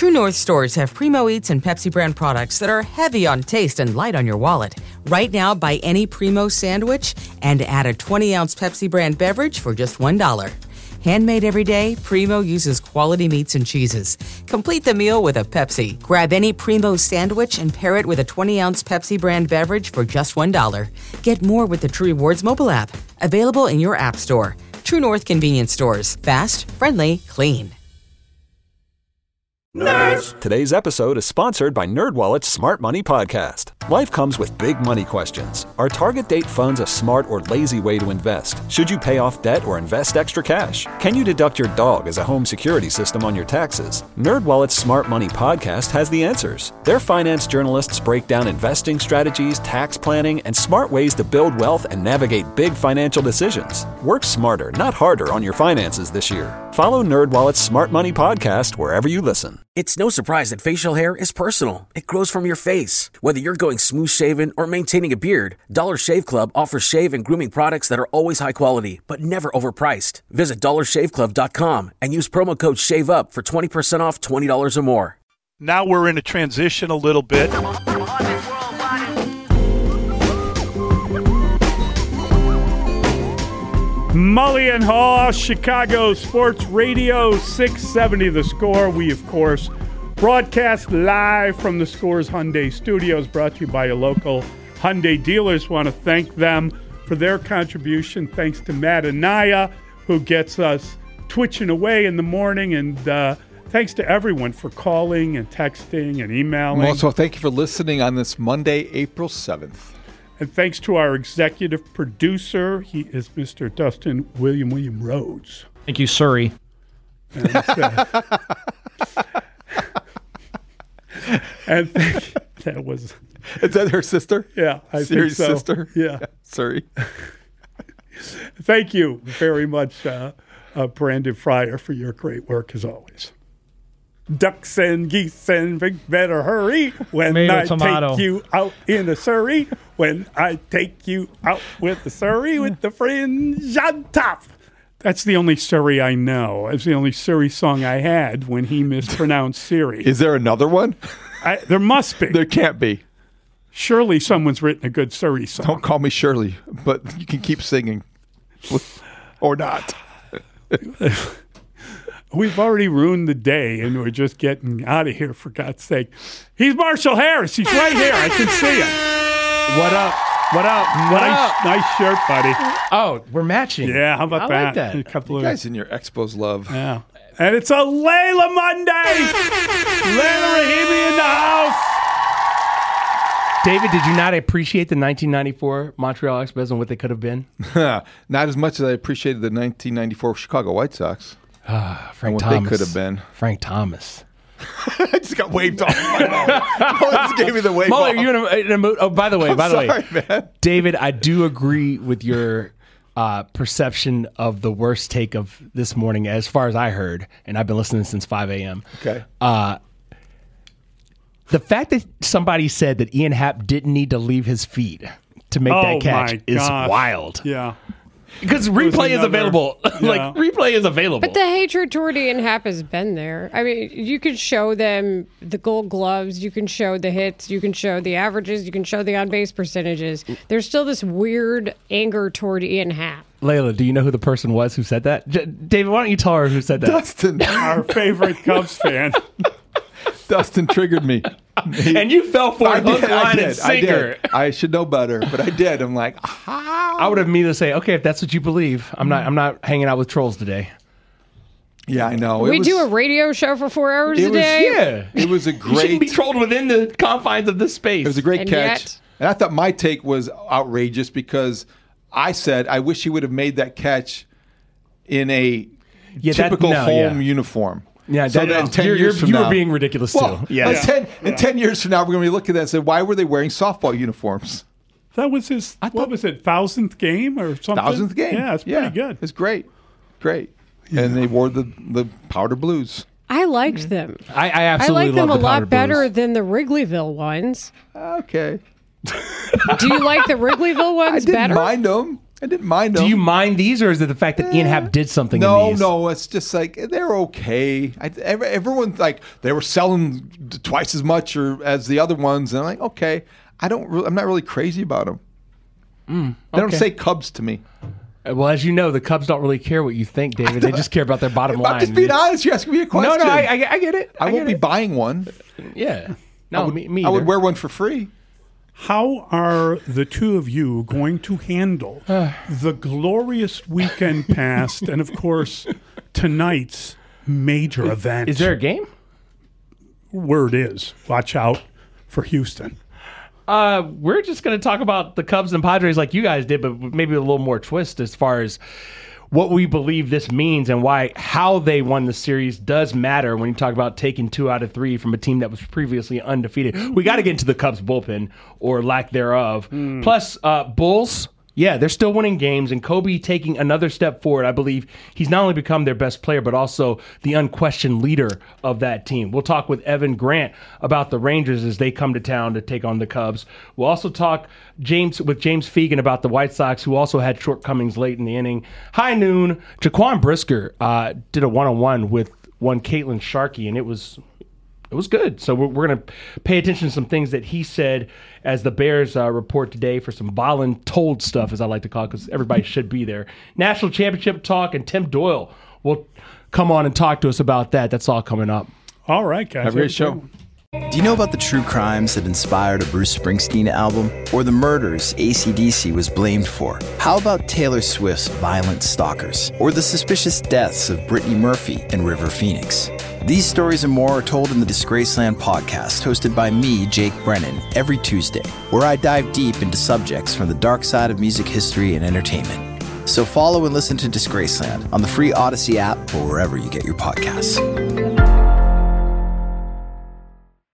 True North stores have Primo Eats and Pepsi brand products that are heavy on taste and light on your wallet. Right now, buy any Primo sandwich and add a 20-ounce Pepsi brand beverage for just $1. Handmade every day, Primo uses quality meats and cheeses. Complete the meal with a Pepsi. Grab any Primo sandwich and pair it with a 20-ounce Pepsi brand beverage for just $1. Get more with the True Rewards mobile app. Available in your app store. True North convenience stores. Fast, friendly, clean. Nerds! Today's episode is sponsored by NerdWallet's Smart Money Podcast. Life comes with big money questions. Are target date funds a smart or lazy way to invest? Should you pay off debt or invest extra cash? Can you deduct your dog as a home security system on your taxes? NerdWallet's Smart Money Podcast has the answers. Their finance journalists break down investing strategies, tax planning, and smart ways to build wealth and navigate big financial decisions. Work smarter, not harder on your finances this year. Follow NerdWallet's Smart Money Podcast wherever you listen. It's no surprise that facial hair is personal. It grows from your face. Whether you're going smooth-shaven or maintaining a beard, Dollar Shave Club offers shave and grooming products that are always high quality, but never overpriced. Visit dollarshaveclub.com and use promo code SHAVEUP for 20% off $20 or more. Now we're in a transition a little bit. Mully and Haw, Chicago Sports Radio 670 The Score. We, of course, broadcast live from the Score's Hyundai Studios, brought to you by your local Hyundai dealers. Want to thank them for their contribution. Thanks to Matt Anaya, who gets us twitching away in the morning, and thanks to everyone for calling and texting and emailing. Also, thank you for listening on this Monday, April 7th. And thanks to our executive producer. He is Mr. Dustin William Rhodes. Thank you, Surrey. And that was... Is that her sister? Yeah, I Siri's think so. Sister? Yeah. Surrey. Thank you very much, Brandon Fryer, for your great work as always. Ducks and geese and big better hurry when I take you out in a Surrey. When I take you out with the Surrey with the fringe on top. That's the only Surrey I know. It's the only Surrey song I had when he mispronounced Siri. Is there another one? There must be. There can't be. Surely someone's written a good Surrey song. Don't call me Shirley, but you can keep singing. Or not. We've already ruined the day, and we're just getting out of here, for God's sake. He's Marshall Harris. He's right here. I can see him. What up? What up? What up? Nice shirt, buddy. Oh, we're matching. Yeah, how about that? Like that. A couple You guys in your Expos love. Yeah. And it's a Layla Monday. Layla Rahimi in the house. David, did you not appreciate the 1994 Montreal Expos and what they could have been? Not as much as I appreciated the 1994 Chicago White Sox. Frank and what Thomas. they could have been. Frank Thomas. I just got waved off. Just gave me the wave Mully, off. are you in a mood? Oh, by the way, Sorry, man. David, I do agree with your perception of the worst take of this morning, as far as I heard, and I've been listening since 5 a.m. Okay. The fact that somebody said that Ian Happ didn't need to leave his feet to make that catch is wild. Yeah. Because replay is available. Yeah. Replay is available. But the hatred toward Ian Happ has been there. I mean, you can show them the Gold Gloves, you can show the hits, you can show the averages, you can show the on-base percentages. There's still this weird anger toward Ian Happ. Layla, do you know who the person was who said that? David, why don't you tell her who said that? Dustin. Our favorite Cubs fan. Dustin triggered me. And you fell for it, hook, line, and sinker. I should know better, but I did. I'm like, how? I would have immediately say, okay, if that's what you believe, I'm not hanging out with trolls today. Yeah, I know. We do a radio show for 4 hours a day. Yeah. It was a You great. shouldn't be trolled within the confines of this space. It was a great And catch. yet- And I thought my take was outrageous because I said I wish he would have made that catch in a typical home uniform. Yeah, so then 10 years from you now, were being ridiculous too. Yeah. In 10 years from now, we're going to be looking at that and say, why were they wearing softball uniforms? That was his, what was it, 1,000th game or something? 1,000th game. Yeah, it's pretty good. It's great. Great. Yeah. And they wore the powder blues. I liked them. I absolutely like them love a the powder lot better blues. than the Wrigleyville ones. Okay. Do you like the Wrigleyville ones I didn't better? mind them. I didn't mind them. Do you mind these, or is it the fact that Ian Happ did something in these? No, it's just like they're okay. Everyone's like, they were selling twice as much as the other ones, and I'm like, okay. I'm not really crazy about them. They don't say Cubs to me. Well, as you know, the Cubs don't really care what you think, David. They just care about their bottom line. I'm just being honest. You're asking me a question. No, I get it. I won't be buying one. Yeah. No, me either. I would wear one for free. How are the two of you going to handle the glorious weekend past and, of course, tonight's major event? Is there a game? Word is, watch out for Houston. We're just going to talk about the Cubs and Padres like you guys did, but maybe a little more twist as far as what we believe this means and how they won the series does matter when you talk about taking 2 out of 3 from a team that was previously undefeated. We got to get into the Cubs bullpen or lack thereof. Plus, Bulls, yeah, they're still winning games, and Kobe taking another step forward. I believe he's not only become their best player, but also the unquestioned leader of that team. We'll talk with Evan Grant about the Rangers as they come to town to take on the Cubs. We'll also talk with James Fegan about the White Sox, who also had shortcomings late in the inning. High noon, Jaquan Brisker did a one-on-one with one Caitlin Sharkey, and it was good. So we're going to pay attention to some things that he said as the Bears report today for some voluntold stuff, as I like to call it, because everybody should be there. National Championship talk, and Tim Doyle will come on and talk to us about that. That's all coming up. All right, guys. Have a great show. Do you know about the true crimes that inspired a Bruce Springsteen album? Or the murders AC/DC was blamed for? How about Taylor Swift's Violent Stalkers? Or the suspicious deaths of Brittany Murphy and River Phoenix? These stories and more are told in the Disgraceland podcast, hosted by me, Jake Brennan, every Tuesday, where I dive deep into subjects from the dark side of music history and entertainment. So follow and listen to Disgraceland on the free Odyssey app or wherever you get your podcasts.